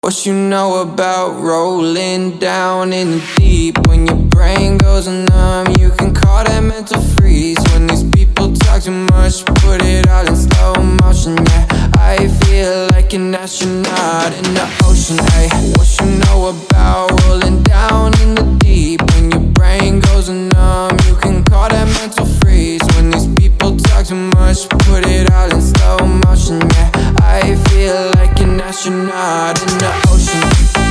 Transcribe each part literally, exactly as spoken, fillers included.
What you know about rolling down in the deep? When your brain goes numb, you can call that mental freeze. When these people talk too much, put it all in slow motion. Yeah, I feel like an astronaut in the ocean. Ay, what you know about rolling down in the deep? When your brain goes numb, you can call that mental freeze. When these people talk too much, put it all in slow motion. Yeah, I feel like an astronaut in the ocean.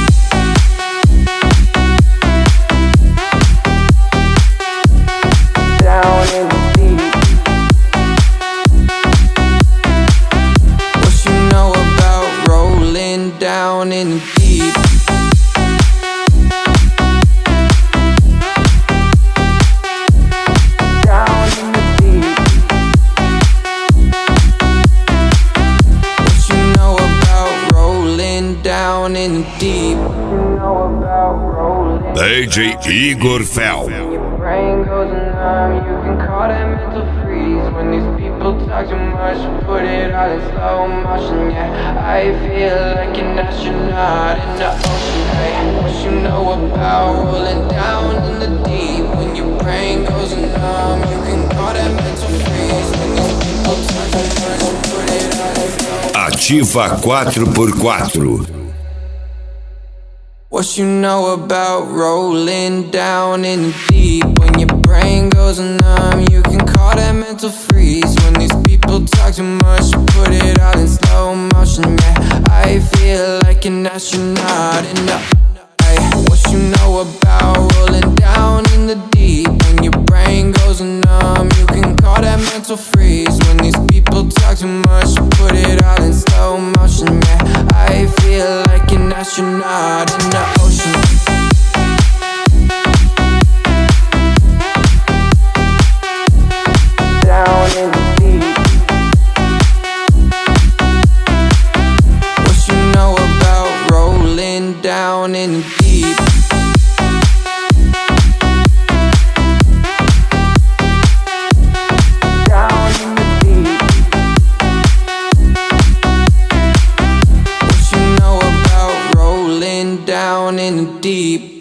Down in the deep. What you know about rolling down in the deep? Down in the deep. What you know about rolling down in the deep? D J Igor Fel. Brain goes numb, you can call that mental freeze. When these people talk too much, put it all in slow motion. Yeah, I feel like an astronaut in the ocean. Hey, what you know about rolling down in the deep? When your brain goes numb, you can call that mental freeze. When these people talk too much, put it all in slow motion. Ativa quatro por quatro. What you know about rolling down in the deep? When your brain goes numb, you can call that mental freeze. When these people talk too much, put it all in slow motion. Yeah, I feel like an astronaut in the ay, what you know about rolling down in the deep? When your brain goes numb, you can call that mental freeze. When these people talk too much, put it all in slow motion. Yeah, I feel like an astronaut in the ocean. Down in the deep. What you know about rolling down in the deep? Down in the deep. What you know about rolling down in the deep?